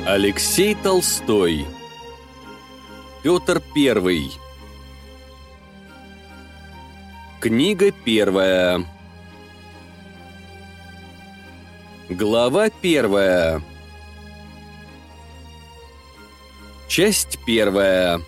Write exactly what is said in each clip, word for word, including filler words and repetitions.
Алексей Толстой. Петр Первый. Книга первая. Глава первая. Часть первая.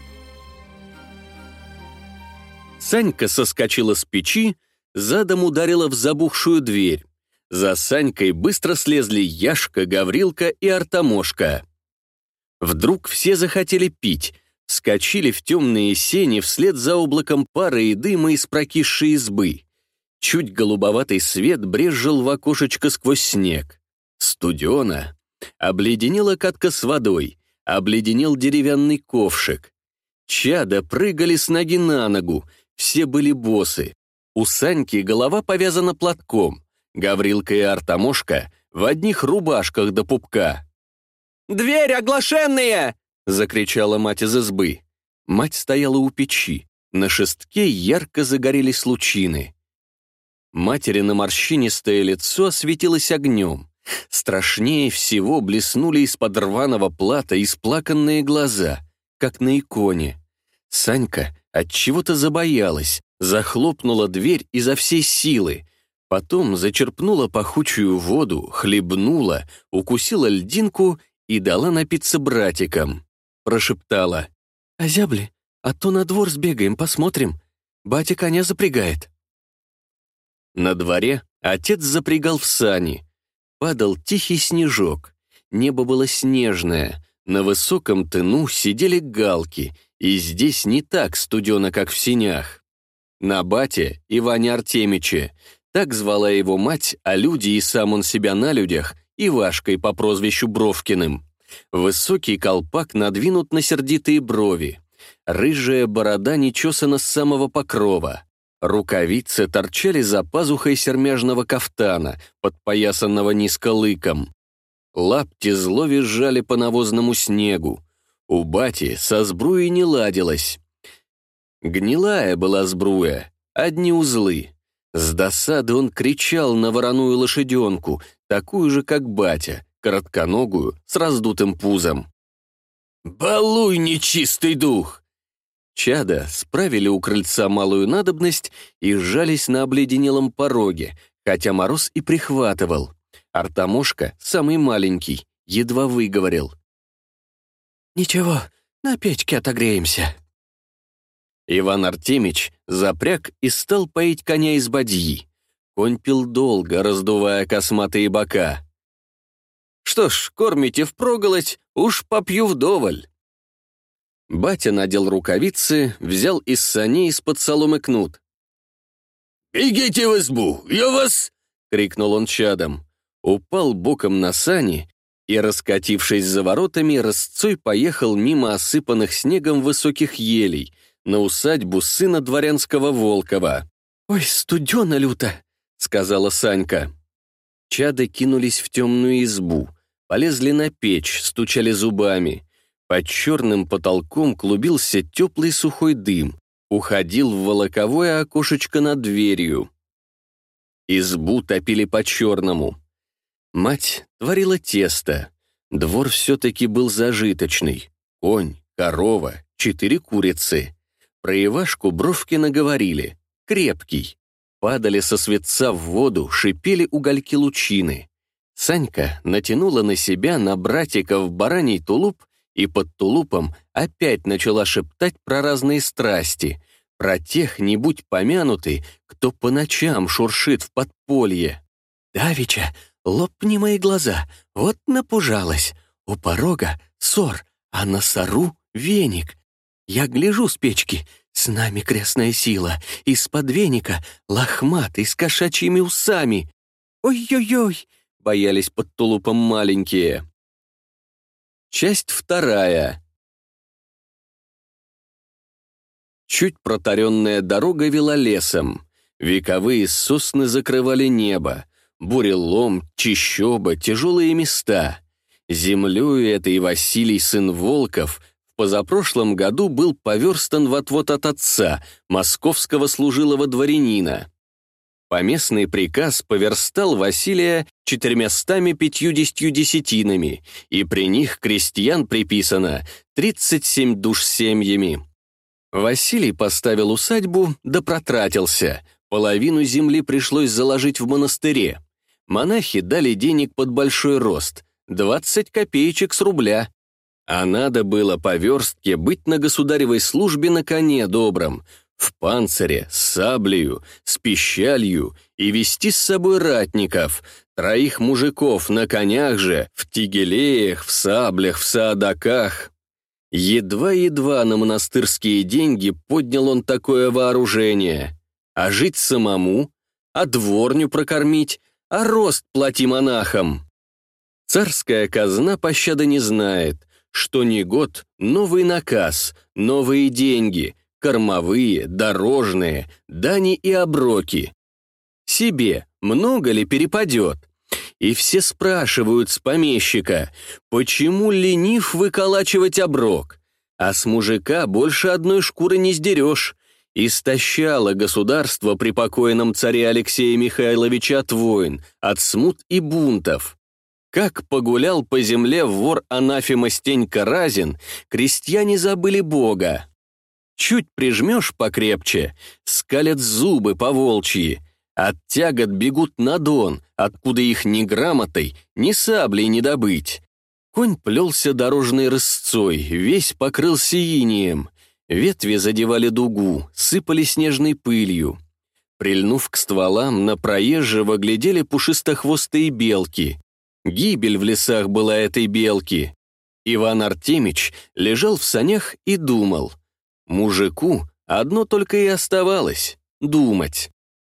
Санька соскочила с печи, задом ударила в забухшую дверь. За Санькой быстро слезли Яшка, Гаврилка и Артамошка. Вдруг все захотели пить, вскочили в темные сени вслед за облаком пара и дыма из прокисшей избы. Чуть голубоватый свет брезжил в окошечко сквозь снег. Студено. Обледенела катка с водой, обледенел деревянный ковшик. Чада прыгали с ноги на ногу, все были босы. У Саньки голова повязана платком. Гаврилка и Артамошка в одних рубашках до пупка. «Дверь, оглашенные!» — закричала мать из избы. Мать стояла у печи. На шестке ярко загорелись лучины. Материно морщинистое лицо осветилось огнем. Страшнее всего блеснули из-под рваного плата исплаканные глаза, как на иконе. Санька отчего-то забоялась, захлопнула дверь изо всей силы. Потом зачерпнула пахучую воду, хлебнула, укусила льдинку и дала напиться братикам. Прошептала: «Озябли, а то на двор сбегаем, посмотрим. Батя коня запрягает». На дворе отец запрягал в сани. Падал тихий снежок. Небо было снежное. На высоком тыну сидели галки, и здесь не так студено, как в сенях. На бате Иване Артемиче, так звала его мать, а люди и сам он себя на людях, Ивашкой по прозвищу Бровкиным. Высокий колпак надвинут на сердитые брови. Рыжая борода нечесана с самого покрова. Рукавицы торчали за пазухой сермяжного кафтана, подпоясанного низко лыком. Лапти зло визжали по навозному снегу. У бати со сбруей не ладилось. Гнилая была сбруя, одни узлы. С досады он кричал на вороную лошаденку, такую же, как батя, коротконогую, с раздутым пузом. «Балуй, нечистый дух!» Чада справили у крыльца малую надобность и сжались на обледенелом пороге, хотя мороз и прихватывал. Артамошка, самый маленький, едва выговорил: «Ничего, на печке отогреемся». Иван Артемич запряг и стал поить коня из бадьи. Конь пил долго, раздувая косматые бока. «Что ж, кормите впроголодь, уж попью вдоволь». Батя надел рукавицы, взял из саней из-под соломы кнут. «Бегите в избу, я вас!» — крикнул он чадом. Упал боком на сани и, раскатившись за воротами, рысцой поехал мимо осыпанных снегом высоких елей на усадьбу сына дворянского Волкова. «Ой, студено люто!» — сказала Санька. Чады кинулись в темную избу, полезли на печь, стучали зубами. Под черным потолком клубился теплый сухой дым, уходил в волоковое окошечко над дверью. Избу топили по-черному. Мать творила тесто. Двор все-таки был зажиточный. Конь, корова, четыре курицы. Про Ивашку Бровкина говорили: крепкий. Падали со светца в воду, шипели угольки лучины. Санька натянула на себя на братиков бараний тулуп и под тулупом опять начала шептать про разные страсти, про тех, не будь помянуты, кто по ночам шуршит в подполье. «Давеча, лопни мои глаза, вот напужалась. У порога сор, а на сору веник. Я гляжу с печки, с нами крестная сила, из-под веника лохматый с кошачьими усами. Ой-ой-ой!» — боялись под тулупом маленькие. Часть вторая. Чуть протаренная дорога вела лесом. Вековые сосны закрывали небо. Бурелом, чащоба, тяжелые места. Землею этой Василий, сын Волков, в позапрошлом году был поверстан в отвод от отца, московского служилого дворянина. Поместный приказ поверстал Василия четырьмястами пятьюдесятью десятинами, и при них крестьян приписано тридцать семь душ семьями. Василий поставил усадьбу, да протратился. Половину земли пришлось заложить в монастыре. Монахи дали денег под большой рост, двадцать копеечек с рубля. А надо было по верстке быть на государевой службе на коне добром, в панцире, с саблею, с пищалью и вести с собой ратников, троих мужиков на конях же, в тигелеях, в саблях, в саадаках. Едва-едва на монастырские деньги поднял он такое вооружение. А жить самому, а дворню прокормить, а рост плати монахам. Царская казна пощады не знает, что ни год новый наказ, новые деньги, кормовые, дорожные, дани и оброки. Себе много ли перепадет? И все спрашивают с помещика, почему ленив выколачивать оброк? А с мужика больше одной шкуры не сдерешь. Истощало государство при покойном царе Алексея Михайловича от войн, от смут и бунтов. Как погулял по земле вор анафема Стенька Разин, крестьяне забыли Бога. Чуть прижмешь покрепче, скалят зубы по-волчьи, от тягот бегут на Дон, откуда их ни грамотой, ни саблей не добыть. Конь плелся дорожной рысцой, весь покрылся инеем. Ветви задевали дугу, сыпали снежной пылью. Прильнув к стволам, на проезжего глядели пушистохвостые белки. Гибель в лесах была этой белки. Иван Артемич лежал в санях и думал. Мужику одно только и оставалось — думать.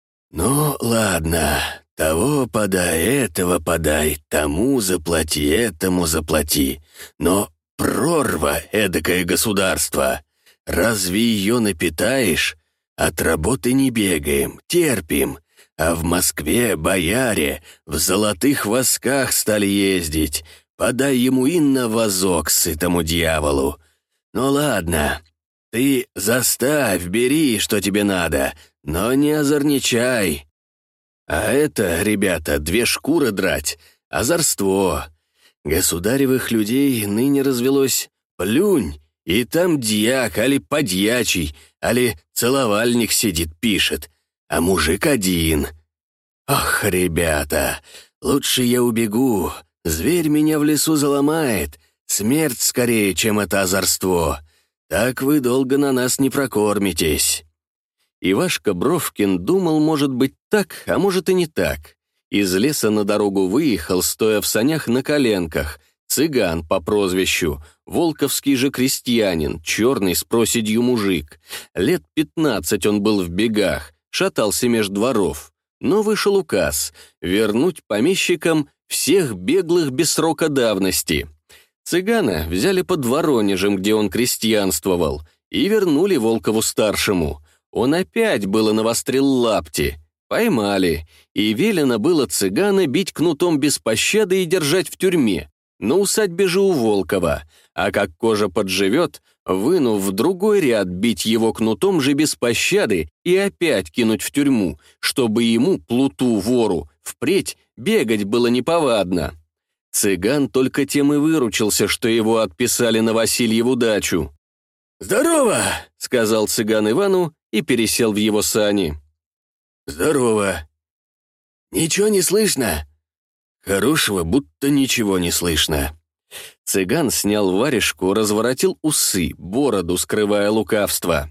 «Ну, ладно, того подай, этого подай, тому заплати, этому заплати. Но прорва эдакое государство. Разве ее напитаешь? От работы не бегаем, терпим. А в Москве бояре в золотых восках стали ездить. Подай ему и на возок сытому дьяволу. Ну ладно, ты заставь, бери, что тебе надо, но не озорничай. А это, ребята, две шкуры драть, озорство. Государевых людей ныне развелось плюнь, и там дьяк, али подьячий, али целовальник сидит, пишет, а мужик один. Ох, ребята, лучше я убегу, зверь меня в лесу заломает, смерть скорее, чем это озорство. Так вы долго на нас не прокормитесь». Ивашка Бровкин думал, может быть, так, а может и не так. Из леса на дорогу выехал, стоя в санях на коленках, цыган по прозвищу, волковский же крестьянин, черный с проседью мужик. Лет пятнадцать он был в бегах, шатался меж дворов. Но вышел указ — вернуть помещикам всех беглых без срока давности. Цыгана взяли под Воронежем, где он крестьянствовал, и вернули Волкову-старшему. Он опять было навострил лапти. Поймали, и велено было цыгана бить кнутом без пощады и держать в тюрьме, на усадьбе же у Волкова, а как кожа подживет, вынув в другой ряд, бить его кнутом же без пощады и опять кинуть в тюрьму, чтобы ему, плуту, вору, впредь бегать было неповадно. Цыган только тем и выручился, что его отписали на Васильеву дачу. «Здорово!» — сказал цыган Ивану и пересел в его сани. «Здорово! Ничего не слышно?» «Хорошего, будто ничего не слышно». Цыган снял варежку, разворотил усы, бороду, скрывая лукавство.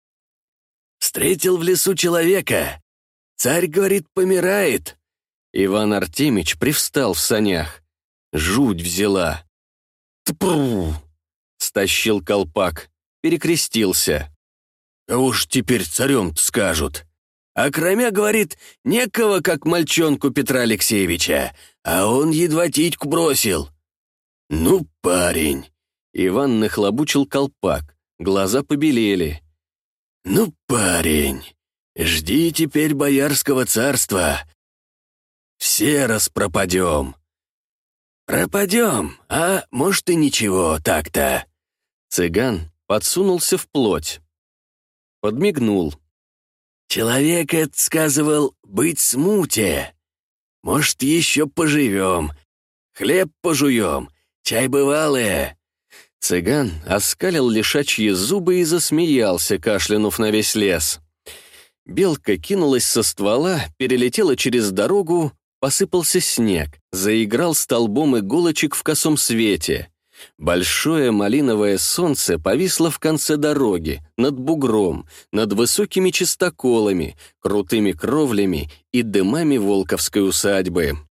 «Встретил в лесу человека. Царь, говорит, помирает». Иван Артемич привстал в санях. Жуть взяла. «Тпру!» — стащил колпак, перекрестился. «А уж теперь царем-то скажут. А кроме, говорит, некого, как мальчонку Петра Алексеевича, а он едва титьку бросил». «Ну, парень!» Иван нахлобучил колпак, глаза побелели. «Ну, парень, жди теперь боярского царства. Все распропадем». «Пропадем, а может и ничего так-то». Цыган подсунулся вплоть. Подмигнул. Человек этот сказывал быть смуте. Может, еще поживем, хлеб пожуем, чай бывалое». Цыган оскалил лишачьи зубы и засмеялся, кашлянув на весь лес. Белка кинулась со ствола, перелетела через дорогу, посыпался снег, заиграл столбом иголочек в косом свете. Большое малиновое солнце повисло в конце дороги, над бугром, над высокими чистоколами, крутыми кровлями и дымами волковской усадьбы.